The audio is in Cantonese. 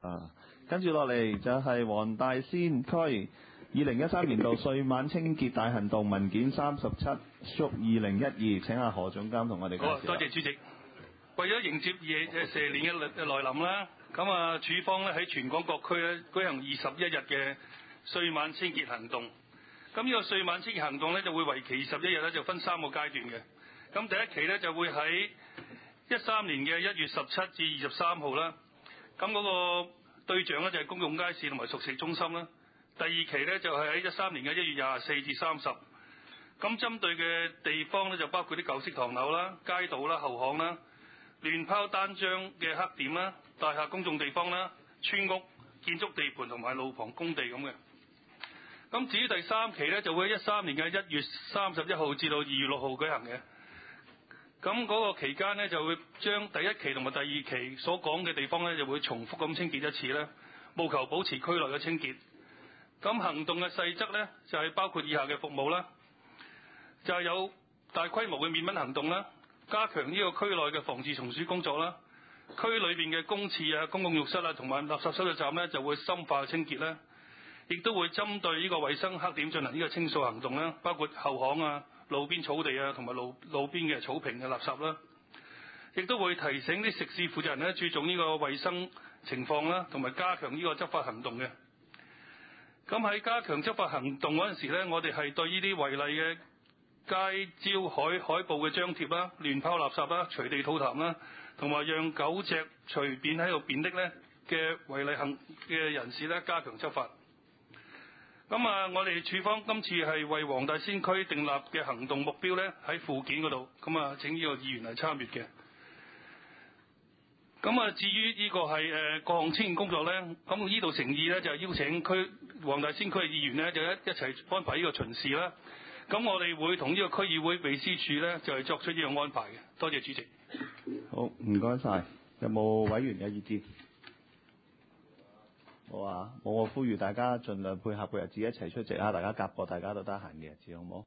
跟住落嚟就係黃大仙區2013年度歲晚清潔大行動文件37/2012，請阿何總監同我哋介紹。 好，多謝主席。為咗迎接蛇年嘅來臨啦，咁處方咧喺全港各區咧舉行21日嘅歲晚清潔行動。咁呢個歲晚清潔行動咧就會為期21日咧，就分3個階段嘅。咁第一期咧就會喺13年嘅1月17至23號啦。咁嗰個對象咧就係公共街市同埋熟食中心啦。第二期咧就係喺13年嘅1月24至30。咁針對嘅地方咧就包括啲舊式唐樓啦、街道啦、後巷啦、亂拋單張嘅黑點啦、大廈公眾地方啦、村屋、建築地盤同埋路旁工地咁嘅。咁至於第3期咧就會喺13年嘅1月31號至到2月6號舉行嘅。咁嗰個期間咧就會將第一期同埋第二期所講嘅地方咧就會重複咁清潔一次咧，務求保持區內嘅清潔。咁行動嘅細則咧就係包括以下嘅服務啦，就係有大規模嘅滅蚊行動啦，加強呢個區內嘅防治蟲鼠工作啦，區裏邊嘅公廁啊、公共浴室啊同埋垃圾收集站咧就會深化清潔啦，亦都會針對呢個衞生黑點進行呢個清掃行動啦，包括後巷啊、路邊草地啊同埋路邊嘅草坪嘅垃圾啦，亦都會提醒啲食肆負責人咧注重呢個衞生情況啦，同埋加強呢個執法行動嘅。咁喺加強執法行動嗰陣時咧，我哋係對呢啲違例嘅街招海報嘅張貼啦、亂拋垃圾啦、隨地吐痰啦，同埋讓狗隻隨便喺度便溺咧嘅違例行嘅人士咧加強執法。咁我哋處方今次係為黃大仙區訂立嘅行動目標咧喺附件嗰度，請呢個議員嚟參閱嘅。至於呢個係各項清潔工作咧，咁呢度誠意咧就係邀請黃大仙區嘅議員咧就一齊安排呢個巡視啦。咁我哋會同呢個區議會秘書處咧就係作出呢個安排嘅。多謝主席。 好，唔該晒。有冇委員有意見？冇啊，冇，我呼籲大家盡量配合個日子一齊出席啊！大家夾過，大家都得閒嘅日子，好唔好？